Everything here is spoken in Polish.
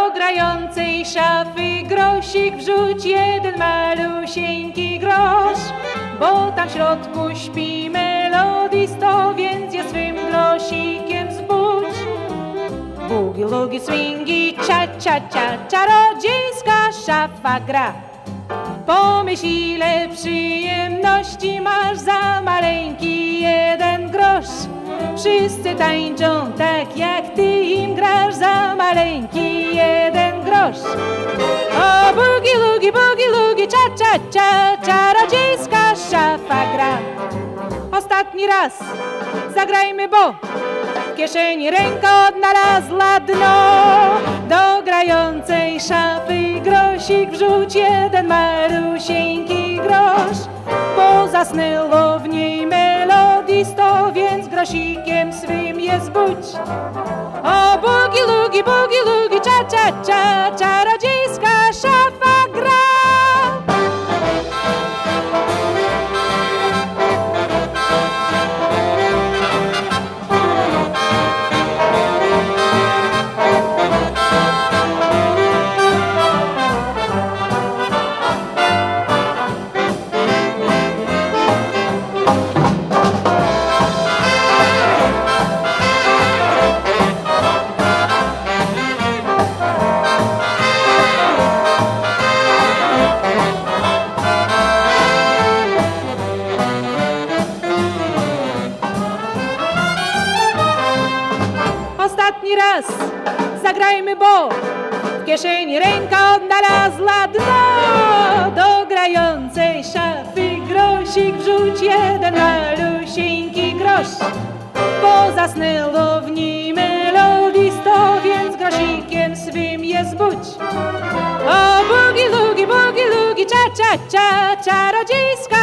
Do grającej szafy grosik wrzuć, jeden malusieńki grosz, bo tam w środku śpi melodisto, więc je swym grosikiem zbudź. Bugi, lugi, swingi, cia, cia, cia, czarodziejska szafa gra. Pomyśl, ile przyjemności masz za maleńki jeden grosz. Wszyscy tańczą tak, jak ty im grasz za maleńki jeden grosz. O bugi, lugi, cia, cia, cia, czarodziejska szafa gra. Ostatni raz zagrajmy, bo w kieszeni ręka odnalazła dno. Do grającej szafy grosik wrzuć, jeden malusieńki grosz, bo zasnęło w niej melodisto, więc grosikiem swym je zbudź. O bugi, lugi, cia, cia, cia, czarodziejska szafa gra. Ostatni raz zagrajmy, bo w kieszeni ręka odnalazła dno. Do grającej szafy grosik wrzuć, jeden malusieńki grosz, bo zasnęło w niej melodisto, więc grosikiem swym je zbudź. O bugi, lugi, cia, cia, cia, czarodziejska